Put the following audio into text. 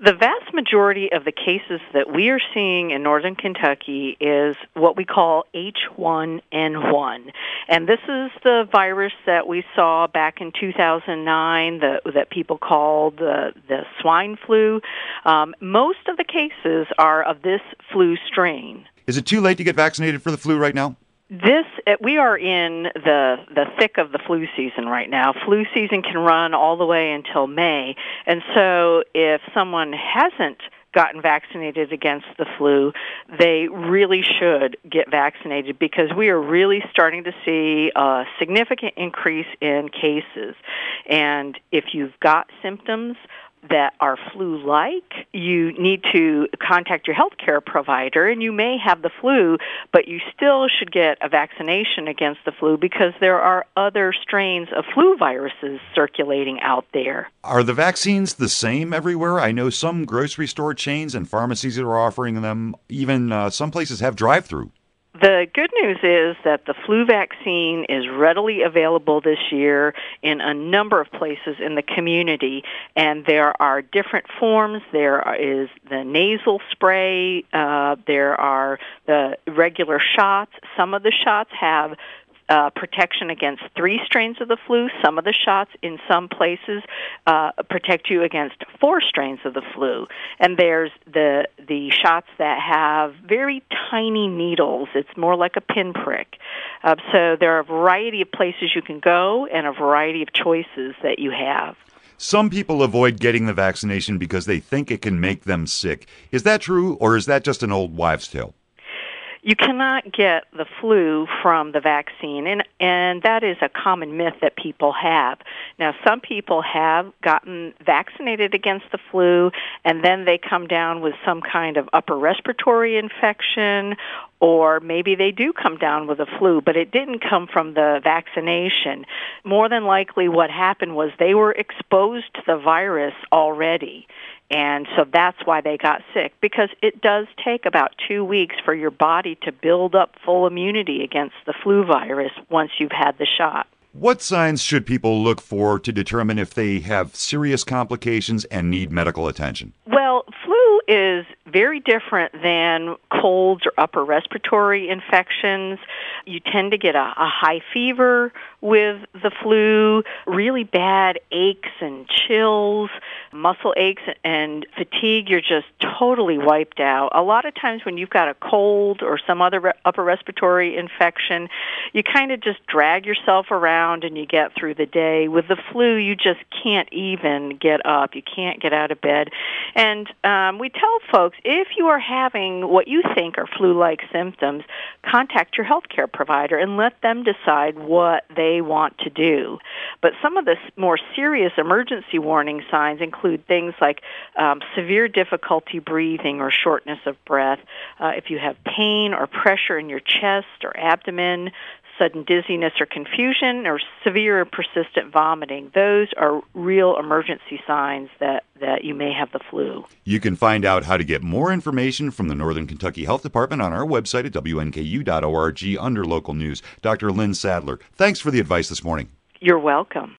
The vast majority of the cases that we are seeing in northern Kentucky is what we call H1N1. And this is the virus that we saw back in 2009 that people called the swine flu. Most of the cases are of this flu strain. Is it too late to get vaccinated for the flu right now? We are in the thick of the flu season right now. Flu season can run all the way until May, and so if someone hasn't gotten vaccinated against the flu, they really should get vaccinated because we are really starting to see a significant increase in cases. And if you've got symptoms that are flu-like, you need to contact your healthcare provider, and you may have the flu, but you still should get a vaccination against the flu because there are other strains of flu viruses circulating out there. Are the vaccines the same everywhere? I know some grocery store chains and pharmacies are offering them. Even some places have drive-through. The good news is that the flu vaccine is readily available this year in a number of places in the community, and there are different forms. There is the nasal spray, there are the regular shots. Some of the shots have protection against 3 strains of the flu. Some of the shots in some places protect you against 4 strains of the flu. And there's the shots that have very tiny needles. It's more like a pinprick. So there are a variety of places you can go and a variety of choices that you have. Some people avoid getting the vaccination because they think it can make them sick. Is that true, or is that just an old wives' tale? You cannot get the flu from the vaccine, and that is a common myth that people have. Now, some people have gotten vaccinated against the flu, and then they come down with some kind of upper respiratory infection, or maybe they do come down with a flu, but it didn't come from the vaccination. More than likely what happened was they were exposed to the virus already. And so that's why they got sick, because it does take about 2 weeks for your body to build up full immunity against the flu virus once you've had the shot. What signs should people look for to determine if they have serious complications and need medical attention? Well, flu is very different than colds or upper respiratory infections. You tend to get a high fever with the flu, really bad aches and chills, muscle aches and fatigue. You're just totally wiped out. A lot of times when you've got a cold or some other upper respiratory infection, you kind of just drag yourself around and you get through the day. With the flu, you just can't even get up. You can't get out of bed. And we tell folks, if you are having what you think are flu-like symptoms, contact your healthcare provider and let them decide what they want to do. But some of the more serious emergency warning signs include things like severe difficulty breathing or shortness of breath, if you have pain or pressure in your chest or abdomen, sudden dizziness or confusion, or severe or persistent vomiting. Those are real emergency signs that you may have the flu. You can find out how to get more information from the Northern Kentucky Health Department on our website at WNKU.org under local news. Dr. Lynn Sadler, thanks for the advice this morning. You're welcome.